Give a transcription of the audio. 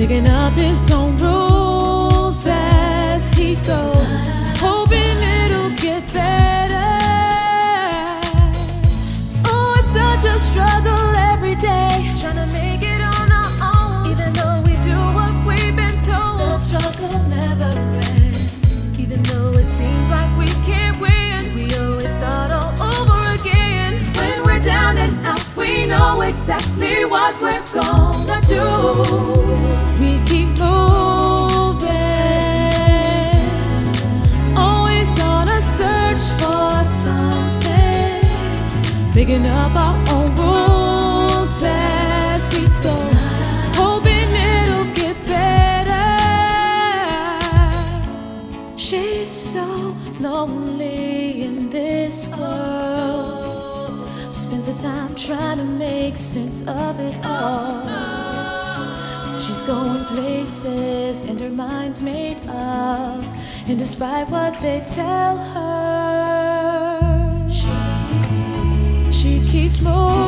digging up his own rules as he goes, hoping it'll get better. Oh, it's such a struggle every day, trying to make it on our own. Even though we do what we've been told, the struggle never ends. Even though it seems like we can't win, we always start all over again. When we're down and out, we know exactly what we're gonna do. We keep moving, always on a search for something, picking up our own rules as we go, hoping it'll get better. She's so lonely in this world, spends her time trying to make sense of it all. So she's going places and her mind's made up, and despite what they tell her, she keeps moving.